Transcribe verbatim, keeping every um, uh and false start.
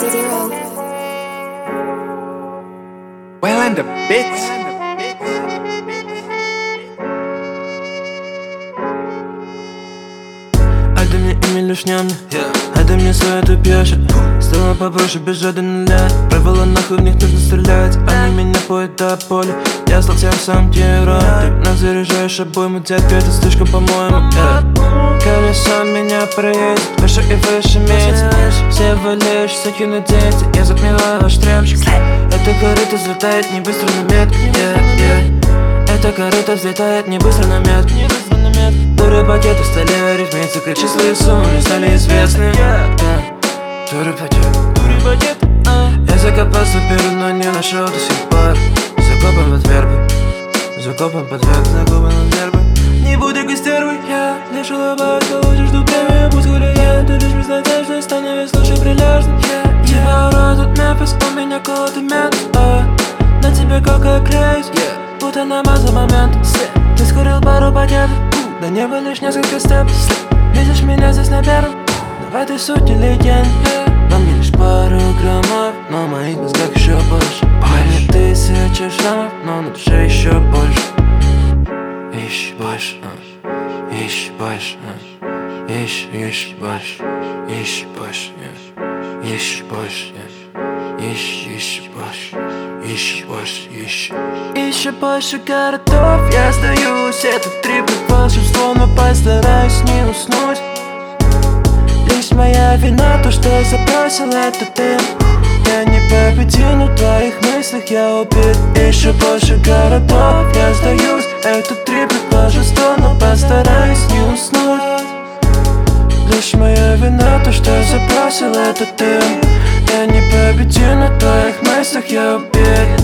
Zero. Well and the bits. Отдай мне имя лишь не мне, отдай мне свое ты пьешь. Стало попроще бежать до нуля. Правила нахуй, в них нужно стрелять. Они меня поют до поля. Я стал тем самым героем. Ты вновь заряжаешь обойму, детка, это слишком по-моему. Колесо меня проедет, выше и выше метит. Все валяющиеся кинодети, я затмеваю ваш тремчик. Это корыто взлетает не быстро на метку, yeah, yeah. Это корыто взлетает не быстро на метку. Дуры пакеты в столе арифметика, числа и суммы стали известны. Дуры пакеты, я закопался вперед, но не нашел до сих пор. Закопан под вербой, закопан под вербой, закопан под вербой. Не буду такой стервой, я лишь улыбаюсь, получишь жду премию. Пусть гуляет, ты лишь без надежды, становись лучше прилежным. Тебя уродит Мемфис, у меня колотый мент. На тебе кока крейс, будто намазал момент. Ты скурил пару пакетов, до неба лишь несколько степов. Видишь меня здесь на первом, но в этой сути легенд. Во мне лишь пару граммов, но в моих мозгах еще больше. Мои тысячи шрамов, но на душе еще больше. Еще больше, еще больше, еще, еще больше, еще больше, еще больше, еще, еще больше, еще больше, еще. Еще больше городов, я сдаюсь, это трип и волшебство, но постараюсь не уснуть. Лишь моя вина, то, что забросил этот дым. Я не победил, в твоих мыслях я убит. Еще больше городов, я сдаюсь, это трип и волшебство, но постараюсь не уснуть. Лишь моя вина, то, что забросил этот дым. Я не победил, в твоих мыслях я убит.